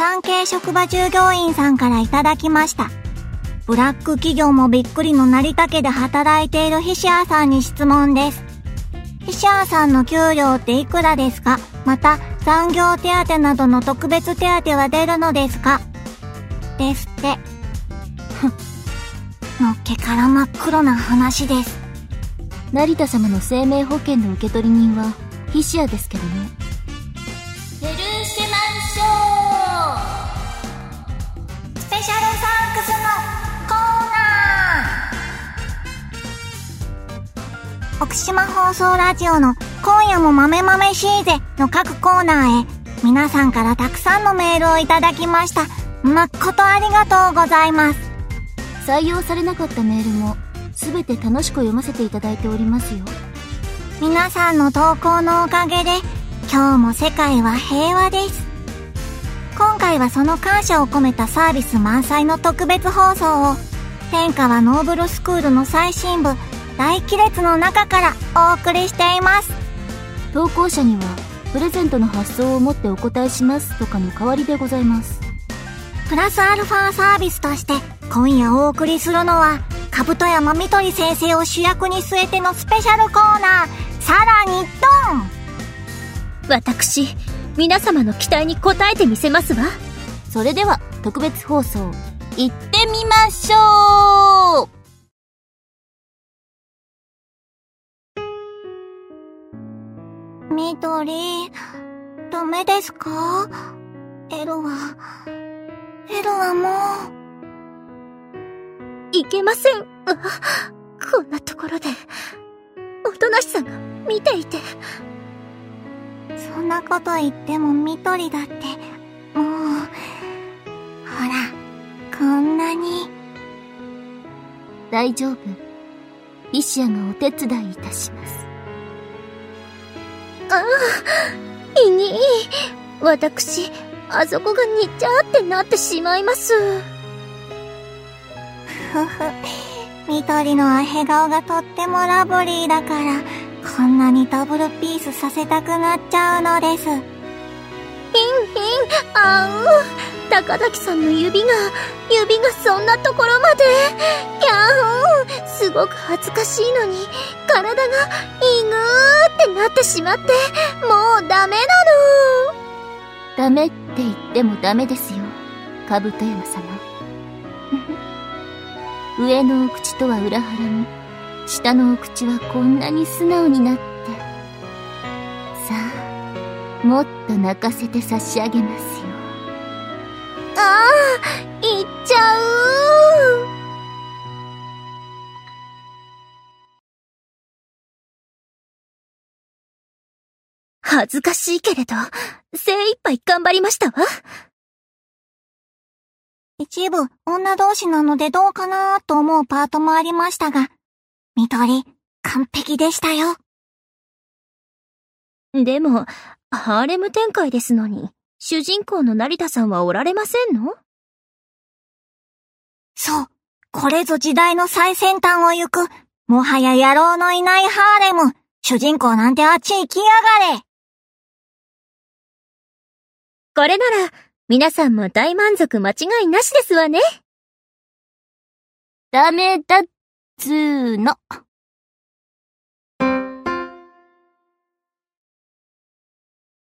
産経職場従業員さんからいただきました。ブラック企業もびっくりの成田家で働いているヒシアさんに質問です。ヒシアさんの給料っていくらですか？また、残業手当などの特別手当は出るのですか？ですって。のっけから真っ黒な話です。 成田様の生命保険の受取人はヒシアですけどね。 ペルーシェマンショースペシャルサンクスのコーナー。奥島放送ラジオの今夜も豆豆しいぜの各コーナーへ皆さんからたくさんのメールをいただきました。誠ありがとうございます。 採用されなかったメールもすべて楽しく読ませていただいておりますよ。 皆さんの投稿のおかげで今日も世界は平和です。今回はその感謝を込めたサービス満載の特別放送を天川ノーブルスクールの最新部大亀裂の中からお送りしています。 投稿者にはプレゼントの発送をもってお答えしますとかの代わりでございます。 プラスアルファサービスとして今夜お送りするのはかぶとやまみとり先生を主役に据えてのスペシャルコーナー、さらにドン。 私、皆様の期待に応えてみせますわ。 それでは特別放送行ってみましょう。 みどり、ダメですか？エルはもう。 いけません。こんなところで、おとなしさが見ていて。 そんなこと言ってもみどりだって、もう、ほら、こんなに。 大丈夫。イシアがお手伝いいたします。 いに私、あそこがにっちゃーってなってしまいます。 みどりのアヘ顔がとってもラブリーだから、こんなにダブルピースさせたくなっちゃうのです。 高崎さんの指がそんなところまで。すごく恥ずかしいのに、体がイグーってなってしまって、もうダメなの。 ダメって言ってもダメですよ、カブト山様。上のお口とは裏腹に、下のお口はこんなに素直になって。さあ、もっと泣かせて差し上げますよ。 いっちゃう。恥ずかしいけれど、精一杯頑張りましたわ。 一部、女同士なのでどうかなと思うパートもありましたが、みどり、完璧でしたよ。 でも、ハーレム展開ですのに、主人公の成田さんはおられませんの？ そう、これぞ時代の最先端を行く、もはや野郎のいないハーレム、主人公なんてあっち行きやがれ。 これなら、皆さんも大満足間違いなしですわね。 ダメだっつーの。